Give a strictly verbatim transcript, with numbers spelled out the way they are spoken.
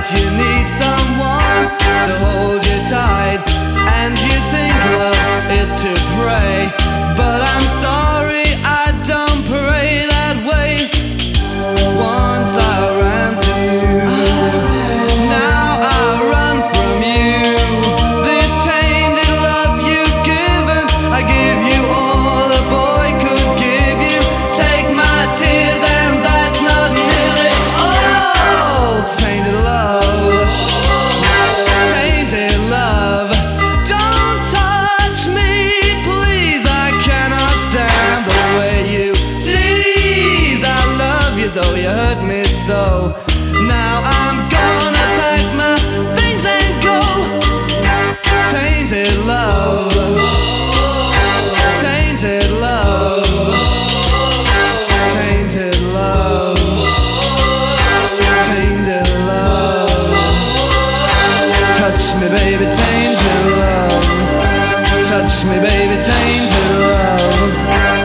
right. You need someone to hold you tight, and you think love is to pray, but I'm sorry, I don't pray that way. Once I ran to you, now I run from you. This tainted love you've given, I give you all a boy could give you. Take my tears and that's not nearly all. Tainted love, tainted love. Don't touch me, please, I cannot stand the way you tease. I love you though you hurt me so. Now I'm gonna pack my things and go. Tainted love, tainted love, tainted love, tainted love. Touch me baby, tainted love. Touch me baby, tainted love.